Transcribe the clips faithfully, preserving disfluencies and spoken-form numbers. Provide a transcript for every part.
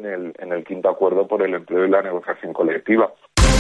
el, en el quinto acuerdo por el empleo y la negociación colectiva.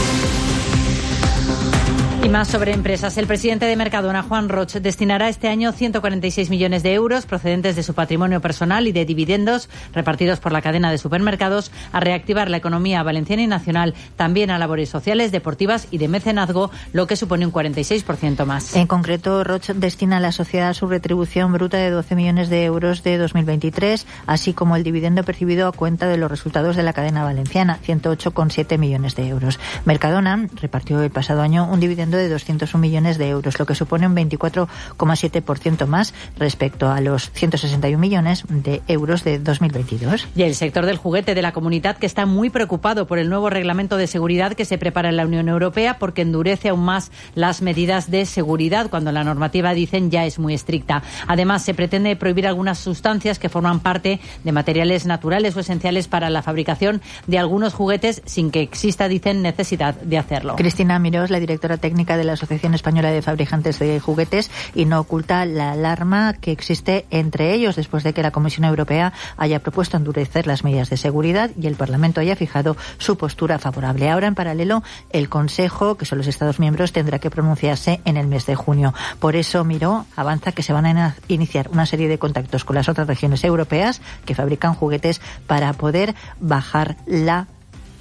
Y más sobre empresas. El presidente de Mercadona, Juan Roch, destinará este año ciento cuarenta y seis millones de euros procedentes de su patrimonio personal y de dividendos repartidos por la cadena de supermercados a reactivar la economía valenciana y nacional, también a labores sociales, deportivas y de mecenazgo, lo que supone un cuarenta y seis por ciento más. En concreto, Roch destina a la sociedad su retribución bruta de doce millones de euros de dos mil veintitrés, así como el dividendo percibido a cuenta de los resultados de la cadena valenciana, ciento ocho coma siete millones de euros. Mercadona repartió el pasado año un dividendo de doscientos un millones de euros, lo que supone un veinticuatro coma siete por ciento más respecto a los ciento sesenta y un millones de euros de dos mil veintidós. Y el sector del juguete de la comunidad, que está muy preocupado por el nuevo reglamento de seguridad que se prepara en la Unión Europea, porque endurece aún más las medidas de seguridad cuando la normativa, dicen, ya es muy estricta. Además, se pretende prohibir algunas sustancias que forman parte de materiales naturales o esenciales para la fabricación de algunos juguetes sin que exista, dicen, necesidad de hacerlo. Cristina Mirós, la directora técnica de la Asociación Española de Fabricantes de Juguetes, y no oculta la alarma que existe entre ellos después de que la Comisión Europea haya propuesto endurecer las medidas de seguridad y el Parlamento haya fijado su postura favorable. Ahora, en paralelo, el Consejo, que son los Estados miembros, tendrá que pronunciarse en el mes de junio. Por eso, Miró avanza que se van a iniciar una serie de contactos con las otras regiones europeas que fabrican juguetes para poder bajar la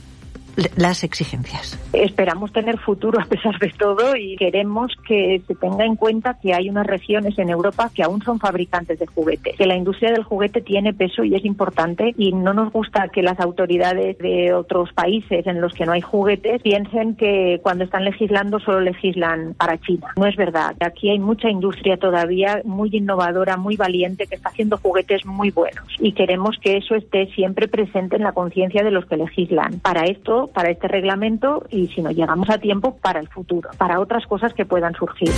las exigencias. Esperamos tener futuro a pesar de todo y queremos que se tenga en cuenta que hay unas regiones en Europa que aún son fabricantes de juguetes, que la industria del juguete tiene peso y es importante, y no nos gusta que las autoridades de otros países en los que no hay juguetes piensen que cuando están legislando solo legislan para China. No es verdad. Aquí hay mucha industria todavía muy innovadora, muy valiente, que está haciendo juguetes muy buenos, y queremos que eso esté siempre presente en la conciencia de los que legislan. Para esto, para este reglamento, y si no llegamos a tiempo, para el futuro, para otras cosas que puedan surgir.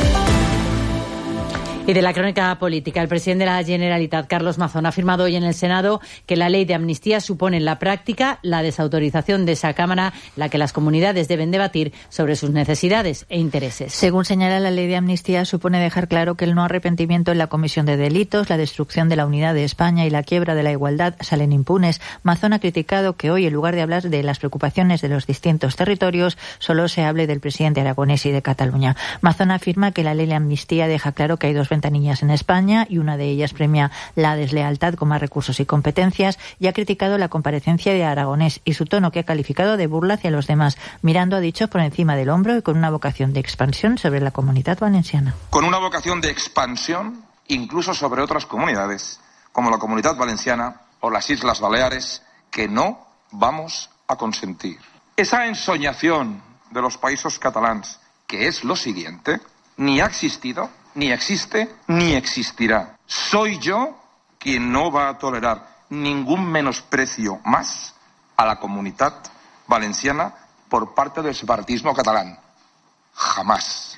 Y de la crónica política, el presidente de la Generalitat, Carlos Mazón, ha afirmado hoy en el Senado que la ley de amnistía supone en la práctica la desautorización de esa Cámara, la que las comunidades deben debatir sobre sus necesidades e intereses. Según señala, la ley de amnistía supone dejar claro que el no arrepentimiento en la comisión de delitos, la destrucción de la unidad de España y la quiebra de la igualdad salen impunes. Mazón ha criticado que hoy, en lugar de hablar de las preocupaciones de los distintos territorios, solo se hable del presidente aragonés y de Cataluña. Mazón afirma que la ley de amnistía deja claro que hay dos ventanillas en España y una de ellas premia la deslealtad con más recursos y competencias, y ha criticado la comparecencia de Aragonés y su tono, que ha calificado de burla hacia los demás, mirando, ha dicho, por encima del hombro y con una vocación de expansión sobre la Comunidad Valenciana. Con una vocación de expansión incluso sobre otras comunidades, como la Comunidad Valenciana o las Islas Baleares, que no vamos a consentir. Esa ensoñación de los països catalans, que es lo siguiente, ni ha existido, ni existe, ni existirá. Soy yo quien no va a tolerar ningún menosprecio más a la Comunidad Valenciana por parte del separatismo catalán. Jamás.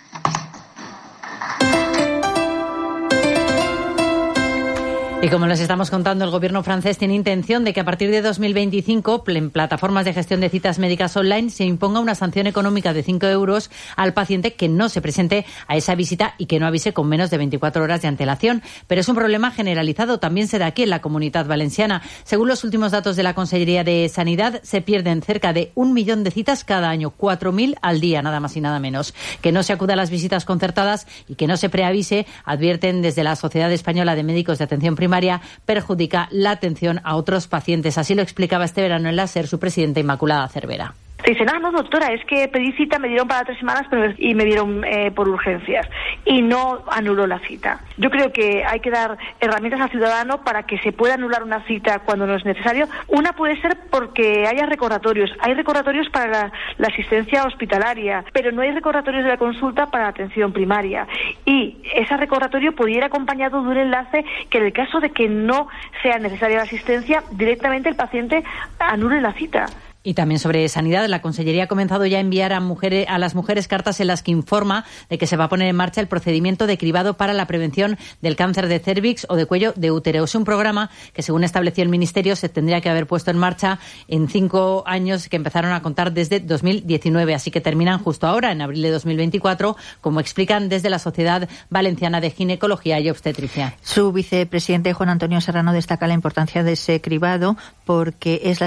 Y como les estamos contando, el gobierno francés tiene intención de que a partir de dos mil veinticinco, en plataformas de gestión de citas médicas online, se imponga una sanción económica de cinco euros al paciente que no se presente a esa visita y que no avise con menos de veinticuatro horas de antelación. Pero es un problema generalizado, también se da aquí en la Comunidad Valenciana. Según los últimos datos de la Consellería de Sanidad, se pierden cerca de un millón de citas cada año, cuatro mil al día, nada más y nada menos. Que no se acuda a las visitas concertadas y que no se preavise, advierten desde la Sociedad Española de Médicos de Atención Primaria, perjudica la atención a otros pacientes. Así lo explicaba este verano en la SER su presidenta Inmaculada Cervera. Te dicen, ah, no, doctora, es que pedí cita, me dieron para tres semanas pero y me dieron eh, por urgencias y no anuló la cita. Yo creo que hay que dar herramientas al ciudadano para que se pueda anular una cita cuando no es necesario. Una puede ser porque haya recordatorios. Hay recordatorios para la, la asistencia hospitalaria, pero no hay recordatorios de la consulta para la atención primaria. Y ese recordatorio pudiera ir acompañado de un enlace que, en el caso de que no sea necesaria la asistencia, directamente el paciente anule la cita. Y también sobre sanidad, la Consellería ha comenzado ya a enviar a, mujeres, a las mujeres cartas en las que informa de que se va a poner en marcha el procedimiento de cribado para la prevención del cáncer de cérvix o de cuello de útero. Es un programa que, según estableció el Ministerio, se tendría que haber puesto en marcha en cinco años que empezaron a contar desde dos mil diecinueve. Así que terminan justo ahora, en abril de dos mil veinticuatro, como explican desde la Sociedad Valenciana de Ginecología y Obstetricia. Su vicepresidente, Juan Antonio Serrano, destaca la importancia de ese cribado porque es la